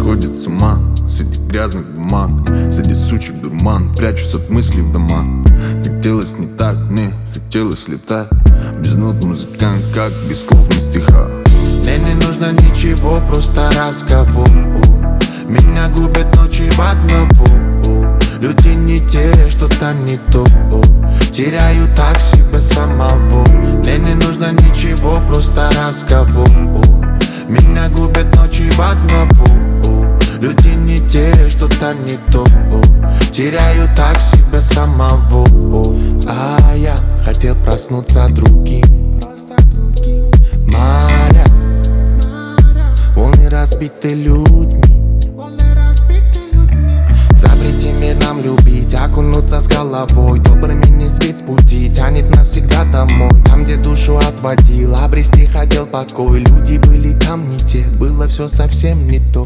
сходит с ума среди грязных бумаг, среди сучек дурман, прячусь от мыслей в дома. Хотелось не так, мне хотелось летать без нот музыкант, как без слов на стихах. Мне не нужно ничего, просто разговор. Меня губят ночи в одного. Люди не те, что-то не то. Теряю так себя самого. Мне не нужно ничего, просто разговор. Меня губят ночи в одного. Люди не те, что-то не то. Теряю так себя самого. А я хотел проснуться другим. Моря, волны разбиты людьми. Запрети мир нам любить, окунуться с головой. Добрыми не сбить с пути, тянет навсегда домой. Там, где душу отводил, обрести хотел покой. Люди были там не те, было все совсем не то.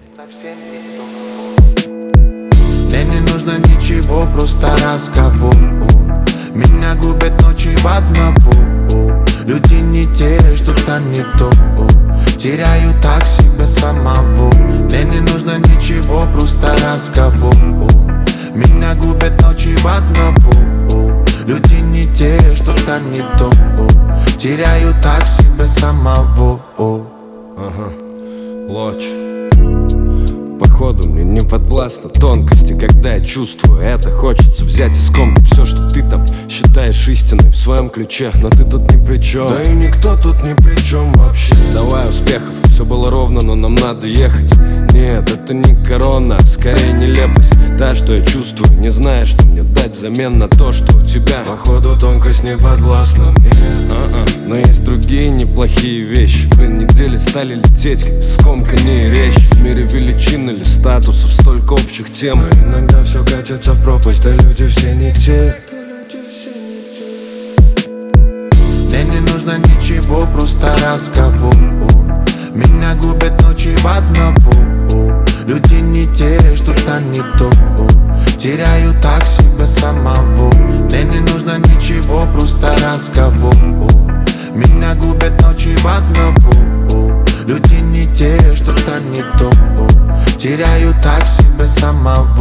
Мне не нужно ничего, просто разговор. Меня губят ночи в одного. Люди не те, что-то не то. Теряю так себя самого. Мне не нужно ничего, просто разговор. Меня губят ночи в одного. Люди не те, что-то не то. Теряю так себя самого. Ага, Лоч. Походу мне не подвластны тонкости, когда я чувствую это. Хочется взять и скомкать все, что ты там считаешь истиной в своем ключе. Но ты тут ни при чем. Да и никто тут ни при чем вообще. Давай успехов, все было ровно, но нам надо ехать. Нет, это не корона, скорее нелепость. Та, что я чувствую, не зная, что мне дать взамен на то, что у тебя. Походу тонкость не подвластна мне. Но есть другие неплохие вещи. Блин, недели стали лететь, как скомканные речи. В мире величин или статусов столько общих тем. Но иногда все катится в пропасть, да люди все не те. Мне не нужно ничего, просто разговор. Меня губят ночи в одного. Люди не те, что-то не то. Теряю так себя самого. Мне не нужно ничего, просто разговор. Меня губят ночи в одного. Люди не те, что-то не то. Теряю так себя самого.